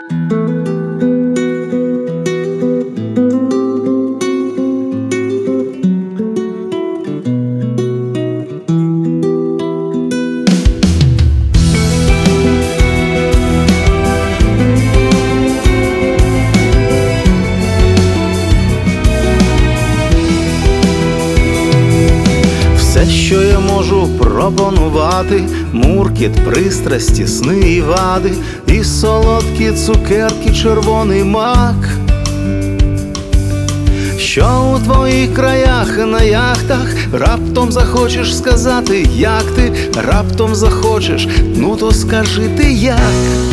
Що я можу пропонувати? Муркіт, пристрасті, сни і вади, і солодкі цукерки, червоний мак. Що у твоїх краях на яхтах раптом захочеш сказати, як ти, раптом захочеш, ну то скажи ти як.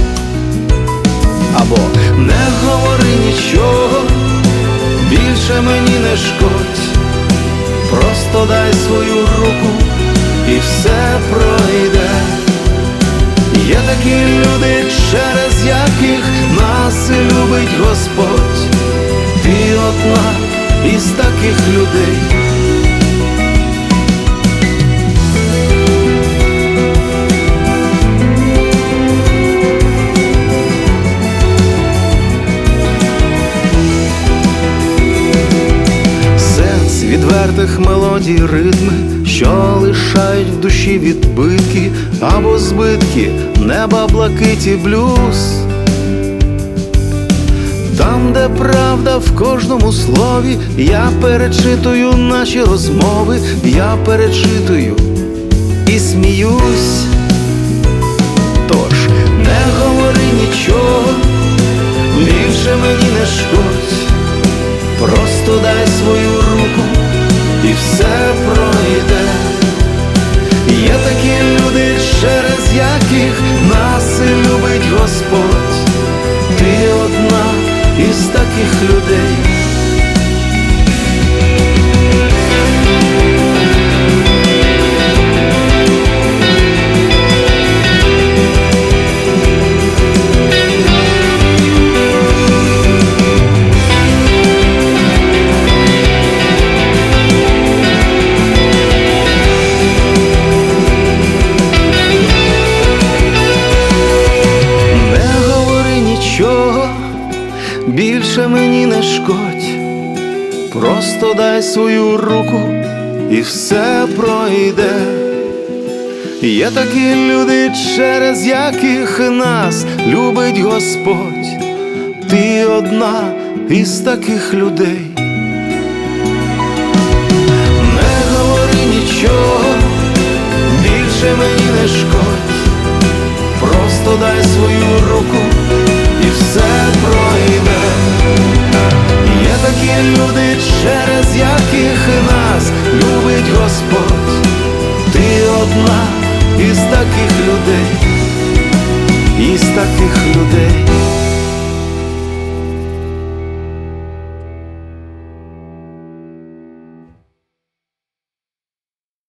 Або не говори нічого, більше мені не шкодь, просто дай свою руку і все пройде. Є такі люди, через яких нас любить Господь. Ти одна із таких людей. Відвертих мелодій ритми, що лишають в душі відбитки або збитки, неба, блакиті, блюз. Там, де правда в кожному слові, я перечитую наші розмови, я перечитую і сміюсь. Тож не говори нічого, більше мені не шкодь, просто дай свою руку і все пройде. Є такі люди, через яких нас любить Господь. Ти одна із таких людей. Більше мені не шкодь, просто дай свою руку і все пройде. Є такі люди, через яких нас любить Господь. Ти одна із таких людей. Не говори нічого, більше мені не шкодь, просто дай свою руку і все пройде. Є такі люди, через яких нас любить Господь. Ти одна із таких людей, із таких людей.